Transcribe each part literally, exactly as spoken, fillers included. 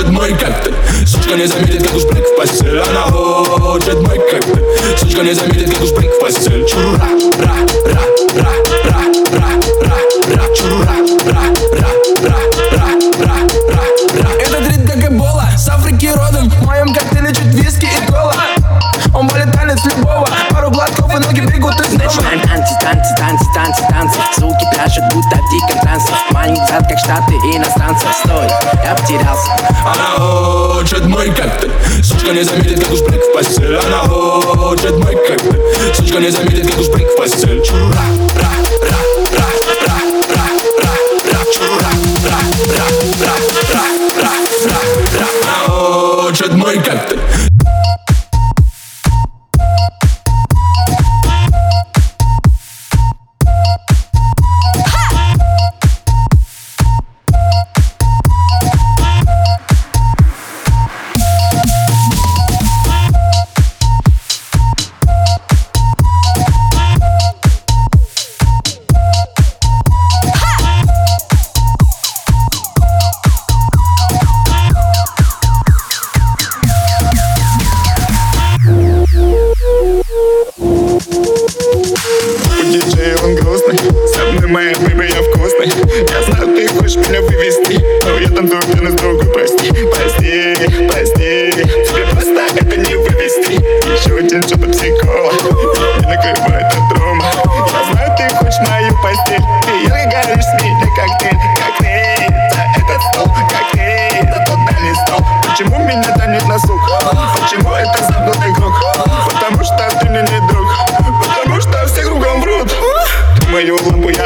хочет мой коктейль. Сучка не заметит, как уж прыг в постель. Она хочет мой коктейль. Сучка не заметит, как уж прыг в постель. Чурура, ра, ра, ра, ра, ра, ра, ра, чурура, ра, ра, ра, ра, ра, ра, ра. Этот ритм как эбола, с Африки родом. В моем коктейле чуть виски и кола. Он валит танец любого, пару глотков и ноги бегут из дома. Начинаем танцы, танцы, танцы, танцы, танцы. Звуки пляшут, будто в диком трансе. Маленький зад, как штаты иностранцев. Стой, я потерялся. Она хочет мой коктейль. Сучка не заметит, как уж прыг в постель. Она хочет мой коктейль. Сучка не заметит, как уж прыг в постель. Чурура, ра, ра, ра, ра, ра, ра, ра, чурура, ра, ра, ра, ра, ра, ра, ра. Она хочет мой коктейль. Диджей, он грустный, со мной моя бэйби, я вкусный. Я знаю, ты хочешь меня вывести, но я танцую пьяный с другой, прости. Прости, прости, тебе просто это не вывести. Еще один что-то психолог, и накрывает от рома. Я знаю, ты хочешь мою постель, ты ярко горишь с меня коктейль. Коктейль, за этот стол, коктейль, за тот дальний стол. Почему меня тянет на сук? Почему это замкнутый круг? Потому что ты мне не друг. Потому что все кругом врут. Ты мою лампу, я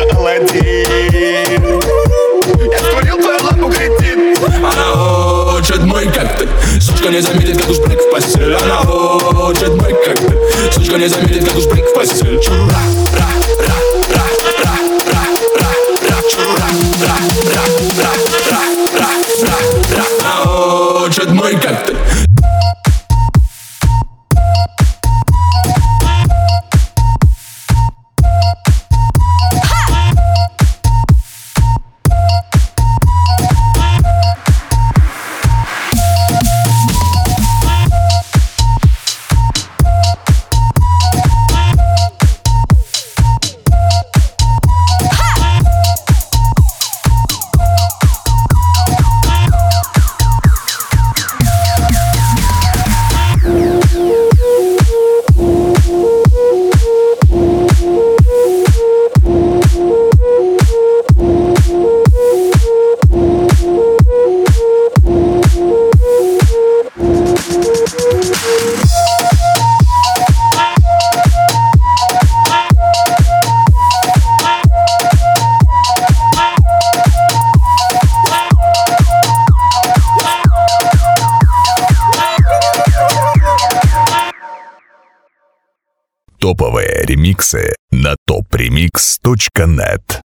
Аладдин. Я створил твою лампу, кретин. Она хочет мой коктейль. Сучка не заметит, как уж прыг в постель. Она хочет мой коктейль. Сучка не заметит, как уж прыг в постель. Чурура, ра, ра, ра, ра, ра, ра, ра, чурура, ра, ра, ра, ра, ра, ра, ра. Она хочет мой коктейль. Топовые ремиксы на топ ремикс точка нет.